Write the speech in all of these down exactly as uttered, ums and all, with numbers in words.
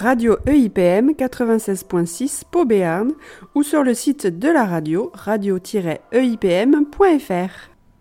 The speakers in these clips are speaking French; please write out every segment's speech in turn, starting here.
radio E I P M quatre-vingt-seize point six Pau Béarn ou sur le site de la radio radio tiret e i p m point f r.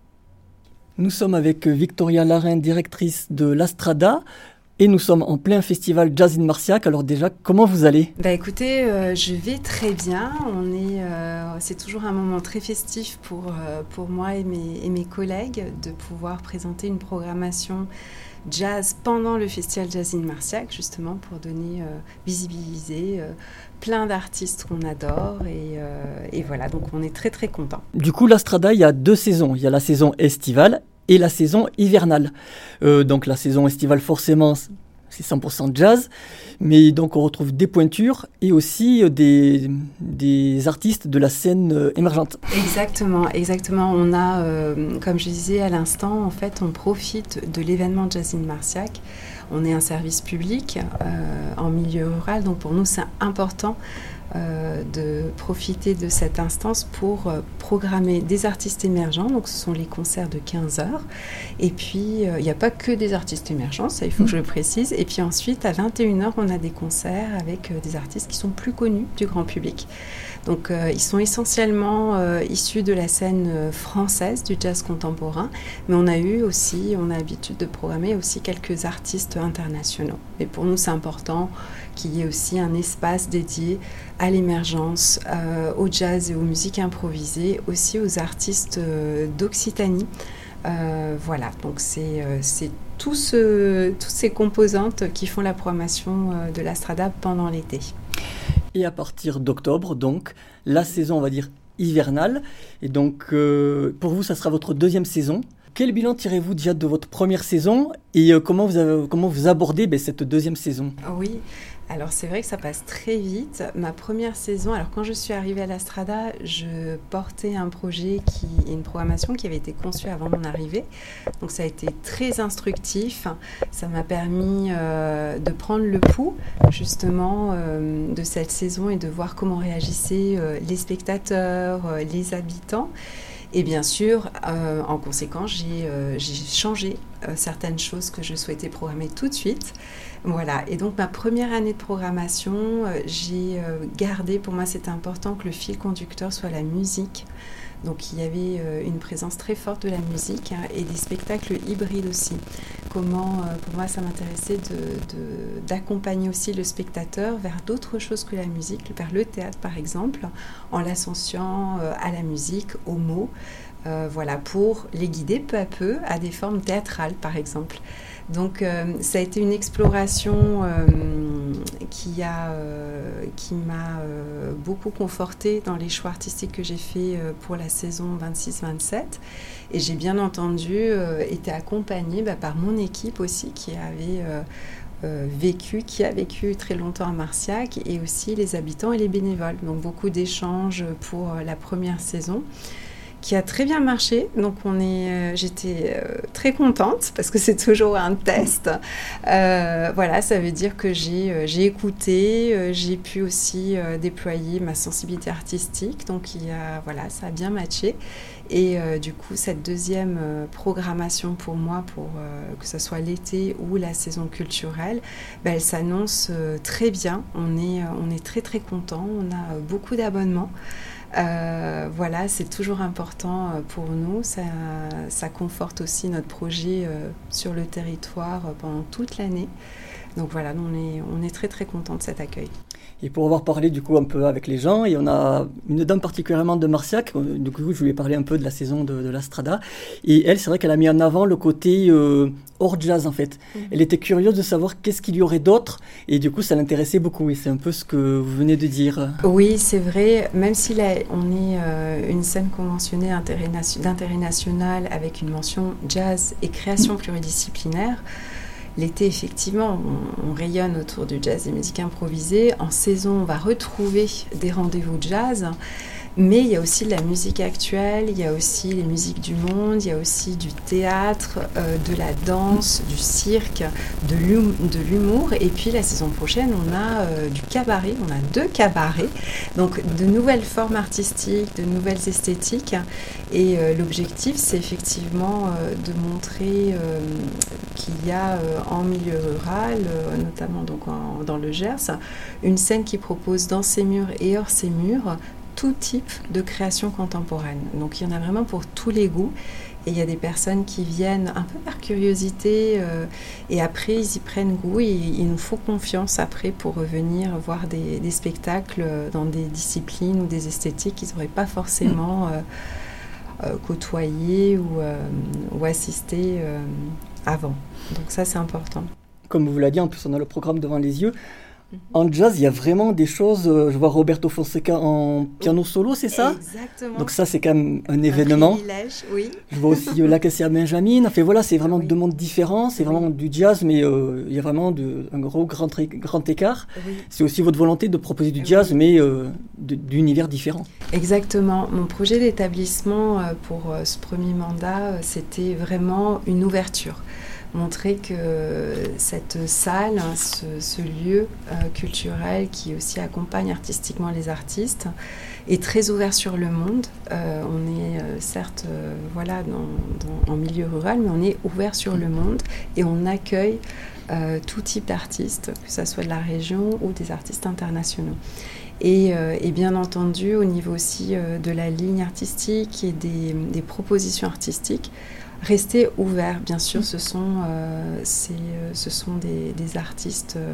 Nous sommes avec Victoria Larin, directrice de l'Astrada, et nous sommes en plein festival Jazz in Marciac. Alors déjà, comment vous allez ? Bah écoutez, euh, je vais très bien. On est, euh, c'est toujours un moment très festif pour, euh, pour moi et mes, et mes collègues de pouvoir présenter une programmation jazz pendant le festival Jazz in Marciac, justement pour donner, euh, visibiliser euh, plein d'artistes qu'on adore et, euh, et voilà, donc on est très très contents. Du coup, l'Astrada, il y a deux saisons. Il y a la saison estivale et la saison hivernale. Euh, donc la saison estivale, forcément, c'est cent pour cent jazz, mais donc on retrouve des pointures et aussi des, des artistes de la scène émergente. Exactement, exactement. On a, euh, comme je disais à l'instant, en fait, on profite de l'événement Jazz in Marciac. On est un service public euh, en milieu rural, donc pour nous c'est important euh, de profiter de cette instance pour euh, programmer des artistes émergents, donc ce sont les concerts de quinze heures, et puis il n'y a pas que des artistes émergents, ça il faut que je le précise, et puis ensuite à vingt et une heures on a des concerts avec euh, des artistes qui sont plus connus du grand public. Donc euh, ils sont essentiellement euh, issus de la scène euh, française du jazz contemporain, mais on a eu aussi, on a l'habitude de programmer aussi quelques artistes internationaux. Et pour nous c'est important qu'il y ait aussi un espace dédié à l'émergence, euh, au jazz et aux musiques improvisées, aussi aux artistes euh, d'Occitanie. Euh, voilà, donc c'est, euh, c'est tout ce, toutes ces composantes qui font la programmation euh, de l'Astrada pendant l'été. Et à partir d'octobre, donc, la saison, on va dire, hivernale. Et donc, euh, pour vous, ça sera votre deuxième saison. Quel bilan tirez-vous déjà de votre première saison et euh, comment, vous avez, comment vous abordez ben, cette deuxième saison ? Oui, alors c'est vrai que ça passe très vite. Ma première saison, alors quand je suis arrivée à l'Astrada, je portais un projet, qui, une programmation qui avait été conçue avant mon arrivée. Donc ça a été très instructif. Ça m'a permis euh, de prendre le pouls justement euh, de cette saison et de voir comment réagissaient euh, les spectateurs, euh, les habitants. Et bien sûr, euh, en conséquence, j'ai, euh, j'ai changé euh, certaines choses que je souhaitais programmer tout de suite. Voilà, et donc ma première année de programmation, euh, j'ai euh, gardé, pour moi c'était important que le fil conducteur soit la musique. Donc il y avait euh, une présence très forte de la musique hein, et des spectacles hybrides aussi. Comment, euh, pour moi, ça m'intéressait de, de, d'accompagner aussi le spectateur vers d'autres choses que la musique, vers le théâtre par exemple, en l'associant euh, à la musique, aux mots, euh, voilà, pour les guider peu à peu à des formes théâtrales par exemple. Donc euh, ça a été une exploration euh, qui, a, euh, qui m'a euh, beaucoup confortée dans les choix artistiques que j'ai faits euh, pour la saison vingt-six vingt-sept. Et j'ai bien entendu euh, été accompagnée bah, par mon équipe aussi qui avait euh, euh, vécu, qui a vécu très longtemps à Marciac, et aussi les habitants et les bénévoles. Donc beaucoup d'échanges pour euh, la première saison, qui a très bien marché, donc on est, euh, j'étais euh, très contente parce que c'est toujours un test. Euh, voilà, ça veut dire que j'ai, euh, j'ai écouté, euh, j'ai pu aussi euh, déployer ma sensibilité artistique, donc il y a, voilà, ça a bien matché. Et euh, du coup, cette deuxième euh, programmation pour moi, pour euh, que ce soit l'été ou la saison culturelle, ben, elle s'annonce euh, très bien. On est, euh, on est très très contents, on a euh, beaucoup d'abonnements. Euh, voilà, c'est toujours important euh, pour nous, ça, ça conforte aussi notre projet euh, sur le territoire euh, pendant toute l'année. Donc voilà, on est, on est très très contents de cet accueil. Et pour avoir parlé du coup un peu avec les gens, et on a une dame particulièrement de Marciac, du coup je lui ai parlé un peu de la saison de, de l'Astrada, et elle, c'est vrai qu'elle a mis en avant le côté euh, hors jazz en fait. Mmh. Elle était curieuse de savoir qu'est-ce qu'il y aurait d'autre, et du coup ça l'intéressait beaucoup, et c'est un peu ce que vous venez de dire. Oui, c'est vrai, même si là, on est euh, une scène conventionnée d'intérêt, d'intérêt national avec une mention jazz et création pluridisciplinaire, l'été, effectivement, on, on rayonne autour du jazz et musique improvisée. En saison, on va retrouver des rendez-vous jazz. Mais il y a aussi de la musique actuelle, il y a aussi les musiques du monde, il y a aussi du théâtre, euh, de la danse, du cirque, de, l'hum- de l'humour. Et puis la saison prochaine, on a euh, du cabaret, on a deux cabarets. Donc de nouvelles formes artistiques, de nouvelles esthétiques. Et euh, l'objectif, c'est effectivement euh, de montrer euh, qu'il y a euh, en milieu rural, euh, notamment donc en- dans le Gers, une scène qui propose dans ses murs et hors ses murs tout type de création contemporaine. Donc il y en a vraiment pour tous les goûts. Et il y a des personnes qui viennent un peu par curiosité euh, et après ils y prennent goût et ils nous font confiance après pour revenir voir des, des spectacles dans des disciplines ou des esthétiques qu'ils n'auraient pas forcément euh, euh, côtoyé ou, euh, ou assisté euh, avant. Donc ça c'est important. Comme vous l'avez dit, en plus on a le programme devant les yeux. En jazz, il y a vraiment des choses. euh, Je vois Roberto Fonseca en piano solo, c'est ça? Exactement. Donc ça, c'est quand même un événement. Un privilège, oui. Je vois aussi euh, Lacacia Benjamin. Enfin voilà, c'est vraiment Oui. deux mondes différents. C'est Oui. vraiment du jazz, mais euh, il y a vraiment de, un gros grand, tré- grand écart. Oui. C'est aussi votre volonté de proposer du Oui. jazz, mais euh, de- d'univers différents. Exactement. Mon projet d'établissement euh, pour euh, ce premier mandat, euh, c'était vraiment une ouverture. Montrer que cette salle, hein, ce, ce lieu euh, culturel qui aussi accompagne artistiquement les artistes, est très ouvert sur le monde. Euh, on est euh, certes euh, voilà, dans, dans, en milieu rural, mais on est ouvert sur le monde et on accueille euh, tout type d'artistes, que ce soit de la région ou des artistes internationaux. Et, euh, et bien entendu, au niveau aussi euh, de la ligne artistique et des, des propositions artistiques, rester ouvert. Bien sûr, ce sont, euh, c'est, euh, ce sont des, des artistes euh,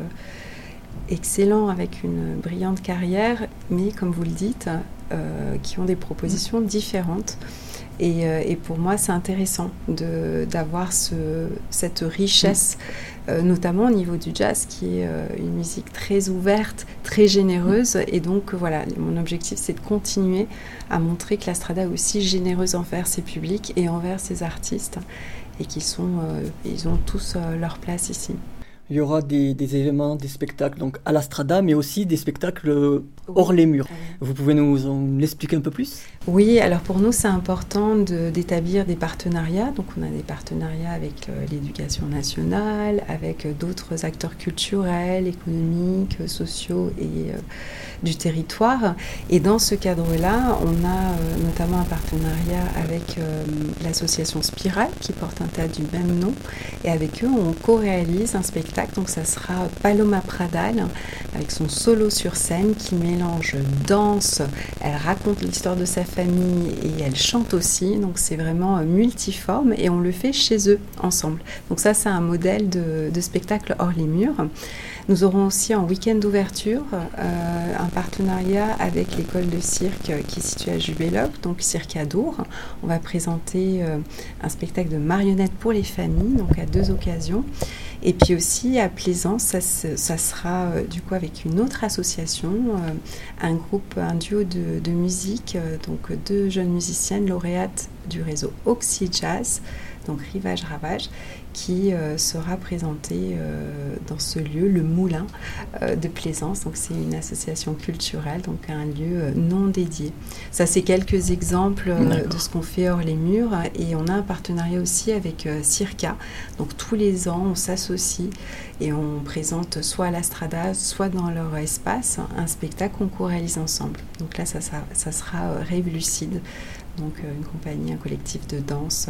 excellents avec une brillante carrière, mais comme vous le dites, euh, qui ont des propositions différentes. Et, euh, et pour moi, c'est intéressant de, d'avoir ce, cette richesse, euh, notamment au niveau du jazz, qui est euh, une musique très ouverte, très généreuse. Et donc, euh, voilà, mon objectif, c'est de continuer à montrer que la Strada est aussi généreuse envers ses publics et envers ses artistes, et qu'ils sont, euh, ils ont tous euh, leur place ici. Il y aura des, des éléments, des spectacles donc à la Strada, mais aussi des spectacles euh, hors Oui. les murs. Oui. Vous pouvez nous en expliquer un peu plus? Oui, alors pour nous, c'est important de, d'établir des partenariats. Donc, on a des partenariats avec euh, l'éducation nationale, avec euh, d'autres acteurs culturels, économiques, euh, sociaux et euh, du territoire. Et dans ce cadre-là, on a euh, notamment un partenariat avec euh, l'association Spirale, qui porte un théâtre du même nom. Et avec eux, on co-réalise un spectacle. Donc, ça sera Paloma Pradal, avec son solo sur scène, qui mélange danse, elle raconte l'histoire de sa famille et elle chante aussi, donc c'est vraiment multiforme et on le fait chez eux ensemble. Donc ça, c'est un modèle de, de spectacle hors les murs. Nous aurons aussi en week-end d'ouverture euh, un partenariat avec l'école de cirque qui est située à Jubelop, donc Cirque Adour. On va présenter euh, un spectacle de marionnettes pour les familles, donc à deux occasions. Et puis aussi à Plaisance, ça, ça sera euh, du coup avec une autre association, euh, un groupe, un duo de, de musique, euh, donc deux jeunes musiciennes lauréates du réseau Oxy Jazz, donc Rivage Ravage, qui euh, sera présenté euh, dans ce lieu, le Moulin euh, de Plaisance. Donc c'est une association culturelle, donc un lieu euh, non dédié. Ça, c'est quelques exemples euh, de ce qu'on fait hors les murs. Et on a un partenariat aussi avec euh, Circa. Donc tous les ans, on s'associe et on présente soit à la Strada, soit dans leur espace, un spectacle qu'on co-réalise ensemble. Donc là, ça, ça, ça sera euh, Rêve Lucide, donc euh, une compagnie, un collectif de danse. Euh,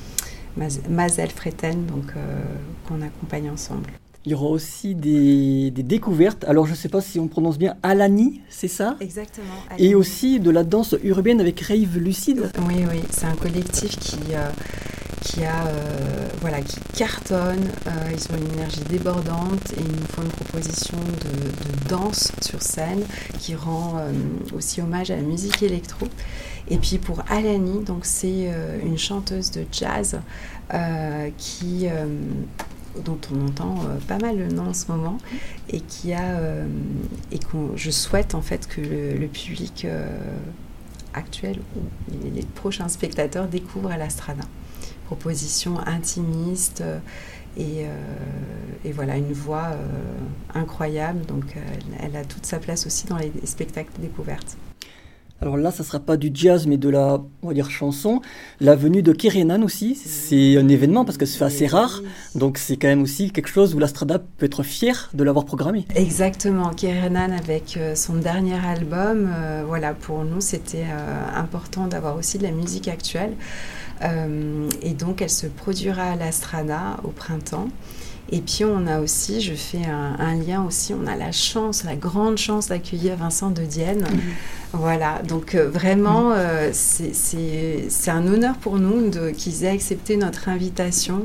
Mazel Freten, donc euh, qu'on accompagne ensemble. Il y aura aussi des, des découvertes. Alors, je ne sais pas si on prononce bien Alani, c'est ça? Exactement. Alani. Et aussi de la danse urbaine avec Rave Lucide. Oui, oui, c'est un collectif qui, euh, qui, a, euh, voilà, qui cartonne. Euh, ils ont une énergie débordante et ils nous font une proposition de, de danse sur scène qui rend euh, aussi hommage à la musique électro. Et puis pour Alani, donc c'est euh, une chanteuse de jazz euh, qui, euh, dont on entend euh, pas mal le nom en ce moment et qui a euh, et que je souhaite en fait que le, le public euh, actuel ou les, les prochains spectateurs découvrent à la Strada. Proposition intimiste euh, et, euh, et voilà une voix euh, incroyable. Donc euh, elle a toute sa place aussi dans les spectacles découvertes. Alors là, ça ne sera pas du jazz, mais de la, on va dire, chanson. La venue de Kerenan aussi, c'est un événement parce que c'est assez rare. Donc c'est quand même aussi quelque chose où la Strada peut être fière de l'avoir programmé. Exactement, Kerenan avec euh, son dernier album, euh, voilà, pour nous c'était euh, important d'avoir aussi de la musique actuelle. Euh, et donc elle se produira à la Strada au printemps. Et puis on a aussi, je fais un, un lien aussi, on a la chance, la grande chance d'accueillir Vincent de Dienne. Mmh. Voilà, donc euh, vraiment, mmh. euh, c'est, c'est, c'est un honneur pour nous de, qu'ils aient accepté notre invitation.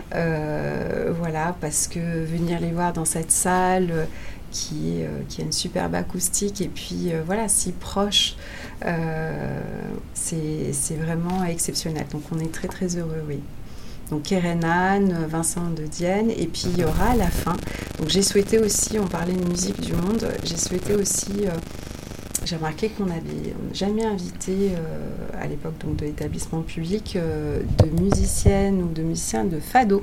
Euh, voilà, parce que venir les voir dans cette salle euh, qui, euh, qui a une superbe acoustique et puis euh, voilà, si proche, euh, c'est, c'est vraiment exceptionnel. Donc on est très très heureux, oui. Donc Kerenan, Vincent de Dienne, et puis il y aura à la fin. Donc j'ai souhaité aussi, on parlait de musique du monde, j'ai souhaité aussi, euh, j'ai remarqué qu'on n'avait jamais invité euh, à l'époque donc de l'établissement public euh, de musiciennes ou de musiciens de fado,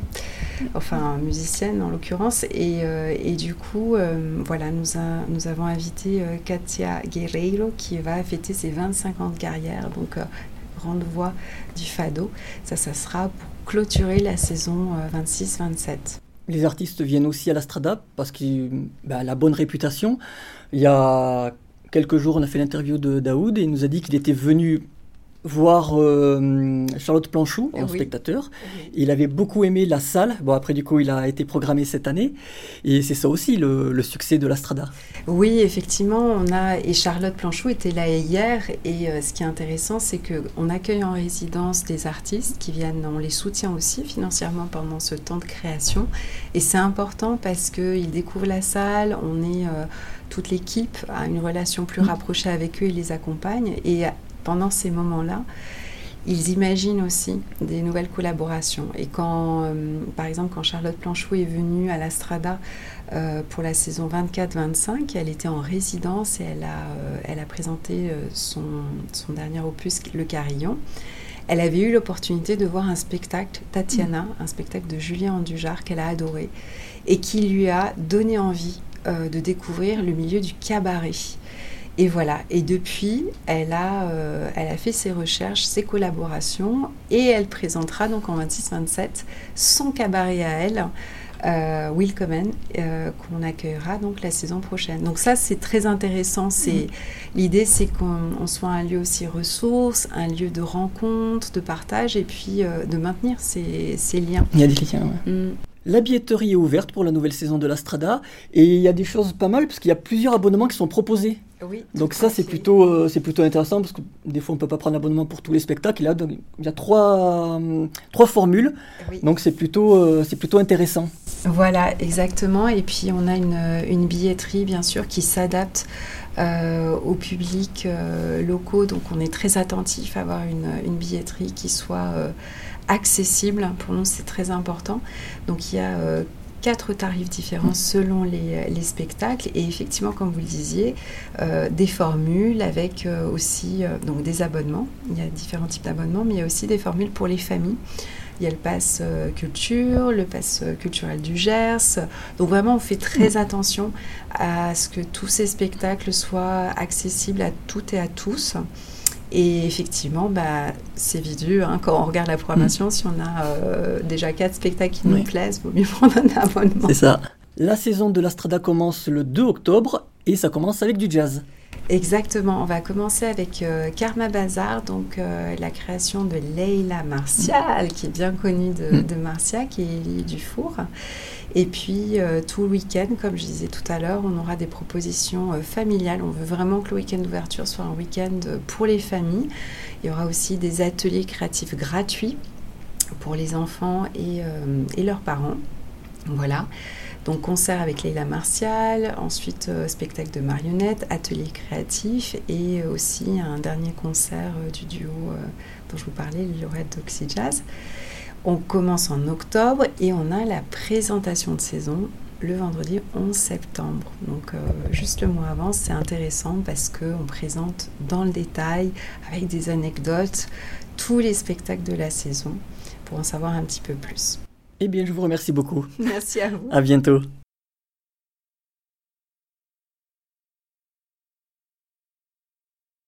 enfin musiciennes en l'occurrence, et, euh, et du coup euh, voilà, nous, a, nous avons invité euh, Katia Guerreiro qui va fêter ses vingt-cinq ans de carrière, donc euh, grande voix du fado. Ça, ça sera pour clôturer la saison vingt-six vingt-sept. Les artistes viennent aussi à la Strada parce qu'elle bah, a la bonne réputation. Il y a quelques jours, on a fait l'interview de Daoud et il nous a dit qu'il était venu voir euh, Charlotte Planchou en oui. spectateur. Oui. Il avait beaucoup aimé la salle. Bon, après, du coup, il a été programmé cette année. Et c'est ça aussi, le, le succès de la Strada. Oui, effectivement. On a, et Charlotte Planchou était là hier. Et euh, ce qui est intéressant, c'est qu'on accueille en résidence des artistes qui viennent, on les soutient aussi financièrement pendant ce temps de création. Et c'est important parce qu'ils découvrent la salle. On est, euh, toute l'équipe a une relation plus rapprochée avec eux et les accompagne. Et pendant ces moments-là, ils imaginent aussi des nouvelles collaborations. Et quand, euh, par exemple, quand Charlotte Planchou est venue à la Strada euh, pour la saison vingt-quatre vingt-cinq, elle était en résidence et elle a, euh, elle a présenté euh, son, son dernier opus, Le Carillon. Elle avait eu l'opportunité de voir un spectacle, Tatiana, un spectacle de Julien Andujar qu'elle a adoré et qui lui a donné envie euh, de découvrir le milieu du cabaret. Et voilà, et depuis, elle a, euh, elle a fait ses recherches, ses collaborations, et elle présentera donc en vingt-six vingt-sept son cabaret à elle, euh, Willkommen, euh, qu'on accueillera donc la saison prochaine. Donc ça, c'est très intéressant. C'est, mmh. L'idée, c'est qu'on on soit un lieu aussi ressource, un lieu de rencontre, de partage, et puis euh, de maintenir ces, ces liens. Il y a des liens, ouais. Mmh. La billetterie est ouverte pour la nouvelle saison de la Strada et il y a des choses pas mal parce qu'il y a plusieurs abonnements qui sont proposés. Oui, donc ça c'est plutôt, euh, c'est plutôt intéressant parce que des fois on ne peut pas prendre l'abonnement pour tous les spectacles. Et là, donc, il y a trois, euh, trois formules, oui. Donc c'est plutôt, euh, c'est plutôt intéressant. Voilà, exactement. Et puis on a une, une billetterie bien sûr qui s'adapte euh, au public euh, locaux. Donc on est très attentif à avoir une, une billetterie qui soit euh, accessible. Pour nous c'est très important. Donc il y a euh, quatre tarifs différents selon les, les spectacles et effectivement, comme vous le disiez, euh, des formules avec euh, aussi euh, donc des abonnements. Il y a différents types d'abonnements, mais il y a aussi des formules pour les familles. Il y a le pass euh, culture, le pass euh, culturel du Gers. Donc vraiment, on fait très attention à ce que tous ces spectacles soient accessibles à toutes et à tous. Et effectivement, bah, c'est vidu, hein, quand on regarde la programmation, mmh. si on a euh, déjà quatre spectacles qui oui. nous plaisent, il vaut mieux prendre un abonnement. C'est ça. La saison de la Strada commence le deux octobre et ça commence avec du jazz. Exactement, on va commencer avec euh, Karma Bazar, donc euh, la création de Leila Martial, qui est bien connue de, mmh. de Marcia, qui est Élie Dufour. Et puis euh, tout le week-end, comme je disais tout à l'heure, on aura des propositions euh, familiales. On veut vraiment que le week-end d'ouverture soit un week-end pour les familles. Il y aura aussi des ateliers créatifs gratuits pour les enfants et, euh, et leurs parents. Voilà. Donc concert avec Leila Martial, ensuite euh, spectacle de marionnettes, atelier créatif et aussi un dernier concert euh, du duo euh, dont je vous parlais, les lauréates d'Oxy-Jazz. On commence en octobre et on a la présentation de saison le vendredi onze septembre. Donc euh, juste le mois avant, c'est intéressant parce qu'on présente dans le détail, avec des anecdotes, tous les spectacles de la saison pour en savoir un petit peu plus. Eh bien, je vous remercie beaucoup. Merci à vous. À bientôt.